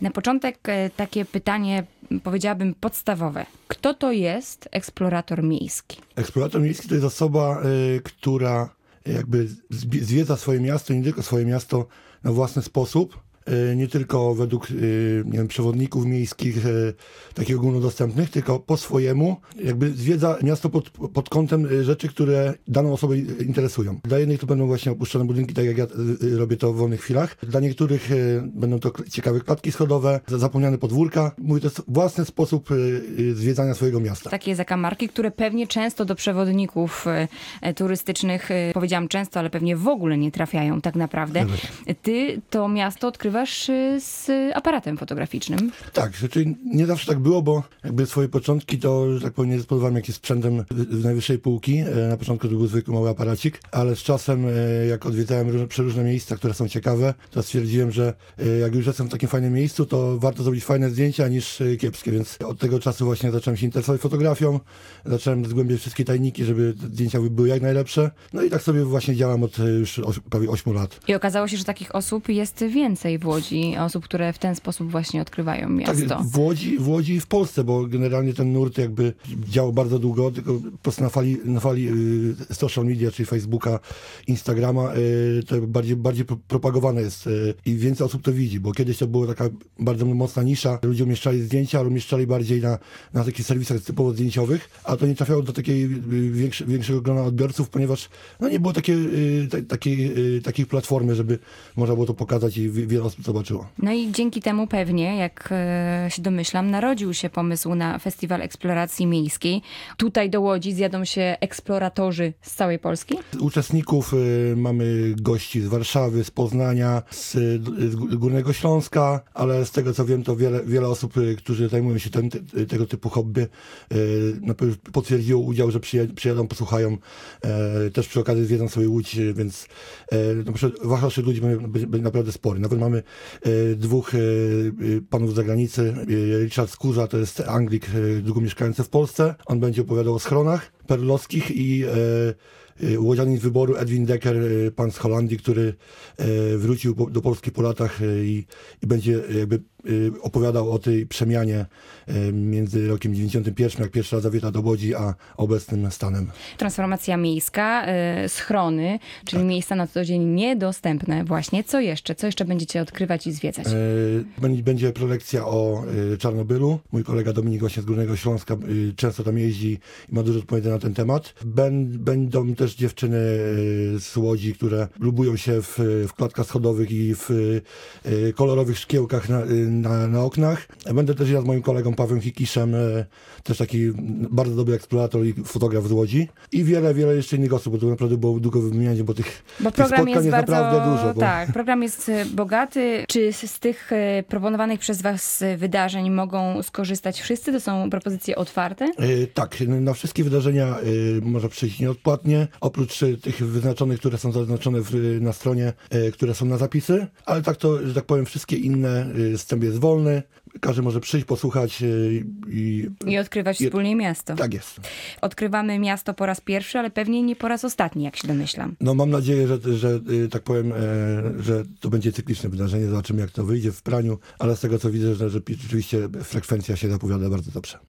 Na początek takie pytanie, powiedziałabym, podstawowe. Kto to jest eksplorator miejski? Eksplorator miejski to jest osoba, która jakby zwiedza swoje miasto, nie tylko swoje miasto na własny sposób, nie tylko według nie wiem, przewodników miejskich, takich ogólnodostępnych, tylko po swojemu, jakby zwiedza miasto pod kątem rzeczy, które daną osobę interesują. Dla jednych to będą właśnie opuszczone budynki, tak jak ja robię to w wolnych chwilach. Dla niektórych będą to ciekawe klatki schodowe, zapomniane podwórka. Mówię, to jest własny sposób zwiedzania swojego miasta. Takie zakamarki, które pewnie często do przewodników turystycznych, powiedziałam często, ale pewnie w ogóle nie trafiają tak naprawdę. Ty to miasto odkrywasz z aparatem fotograficznym. Tak, znaczy nie zawsze tak było, bo jakby swoje początki to, że tak powiem, nie dysponowałem jakimś sprzętem z najwyższej półki. Na początku to był zwykły mały aparacik, ale z czasem, jak odwiedzałem przeróżne miejsca, które są ciekawe, to stwierdziłem, że jak już jestem w takim fajnym miejscu, to warto zrobić fajne zdjęcia niż kiepskie, więc od tego czasu właśnie zacząłem się interesować fotografią, zacząłem zgłębiać wszystkie tajniki, żeby te zdjęcia były jak najlepsze. No i tak sobie właśnie działam od już prawie 8 lat. I okazało się, że takich osób jest więcej w Łodzi, osób, które w ten sposób właśnie odkrywają miasto. Tak, w Łodzi i w Polsce, bo generalnie ten nurt jakby działał bardzo długo, tylko po prostu na fali social media, czyli Facebooka, Instagrama, to bardziej propagowane jest i więcej osób to widzi, bo kiedyś to była taka bardzo mocna nisza, ludzie umieszczali zdjęcia, ale umieszczali bardziej na takich serwisach typowo zdjęciowych, a to nie trafiało do takiej większego grona odbiorców, ponieważ no, nie było takiej platformy, żeby można było to pokazać i wiele osób zobaczyło. No i dzięki temu pewnie, jak się domyślam, narodził się pomysł na Festiwal Eksploracji Miejskiej. Tutaj do Łodzi zjadą się eksploratorzy z całej Polski? Uczestników mamy gości z Warszawy, z Poznania, z Górnego Śląska, ale z tego co wiem, to wiele osób, którzy zajmują się tego typu hobby, na pewno potwierdziło udział, że przyjadą, posłuchają, też przy okazji zwiedzą sobie Łódź, więc wachlarz ludzi będzie naprawdę spory. Nawet mamy dwóch panów z zagranicy. Richard Skórza to jest Anglik, długo mieszkający w Polsce. On będzie opowiadał o schronach perlowskich i łodzianin z wyboru Edwin Decker, pan z Holandii, który wrócił do Polski po latach i będzie jakby opowiadał o tej przemianie między rokiem 91, jak pierwszy raz zawieta do Łodzi, a obecnym stanem. Transformacja miejska, schrony, czyli miejsca na co dzień niedostępne właśnie. Co jeszcze? Co jeszcze będziecie odkrywać i zwiedzać? Będzie prelekcja o Czarnobylu. Mój kolega Dominik właśnie z Górnego Śląska często tam jeździ i ma dużo do powiedzenia na ten temat. Będą też dziewczyny z Łodzi, które się w klatkach schodowych i w kolorowych szkiełkach na oknach. Będę też ja z moim kolegą Pawłem Hikiszem, też taki bardzo dobry eksplorator i fotograf z Łodzi. I wiele jeszcze innych osób, bo to naprawdę było długo wymieniać, bo tych spotkań jest naprawdę dużo. Tak, program jest bogaty. Czy z tych proponowanych przez was wydarzeń mogą skorzystać wszyscy? To są propozycje otwarte? Tak, na wszystkie wydarzenia można przyjść nieodpłatnie, oprócz tych wyznaczonych, które są zaznaczone na stronie, które są na zapisy, ale tak to, że tak powiem, wszystkie inne wstęp jest wolny. Każdy może przyjść, posłuchać i odkrywać wspólnie miasto. Tak jest. Odkrywamy miasto po raz pierwszy, ale pewnie nie po raz ostatni, jak się domyślam. No mam nadzieję, że tak powiem, że to będzie cykliczne wydarzenie. Zobaczymy, jak to wyjdzie w praniu, ale z tego, co widzę, że rzeczywiście frekwencja się zapowiada bardzo dobrze.